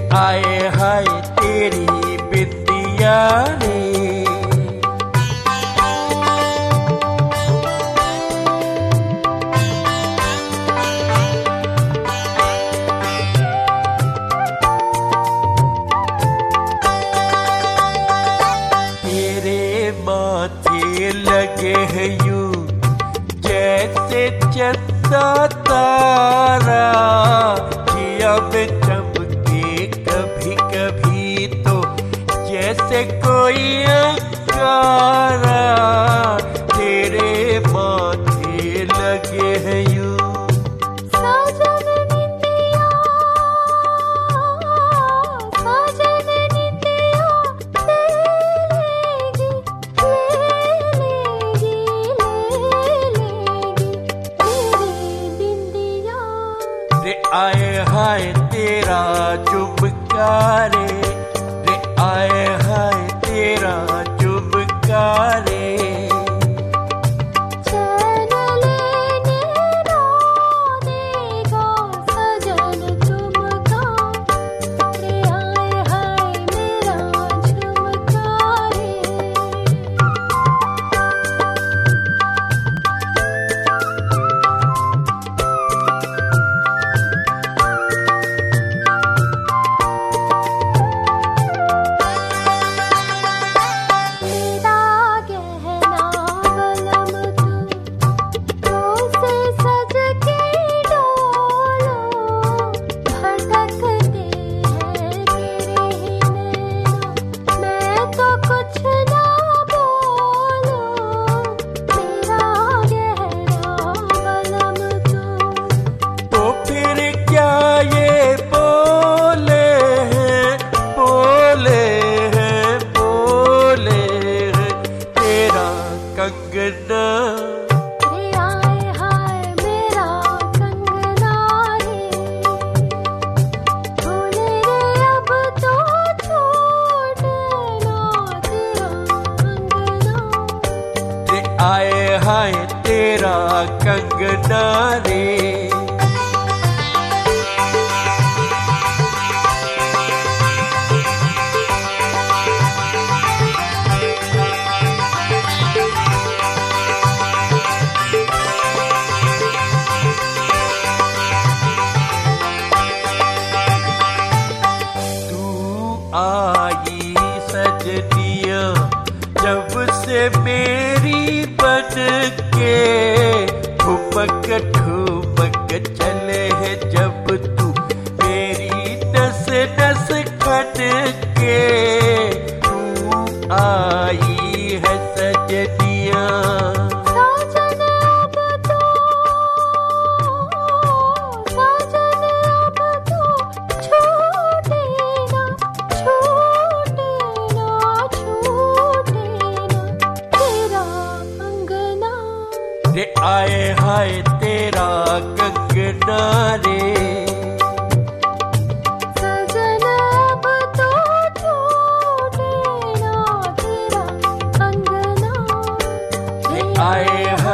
आए हाय तेरी बिंदिया रे। तेरे माथे लगे हैं यूं जैसे चंदा तारा, जिया में चमके कभी कभी तो जैसे कोई अंगारा। तेरे माथे लगे हैं यूं आए हाय तेरा झुमका रे, रे आए हाय तेरा झुमका रे। चैन लेने ना देगा सजन झुमका, रे आए हाय मेरा झुमका रे। कंगना रे आए हाय मेरा कंगना रे, भूले रे अब तो छूटना तेरा अंगना। रे आए हाय तेरा कंगना रे। आई सजनिया जब से मेरी बन के, ठुमक ठुमक चले है जब तू मेरी नस नस खट के। तू आई है सजनिया रे आए हाय तेरा कंगना रे। सजन अब तो छूटे ना तेरा अंगना, रे आए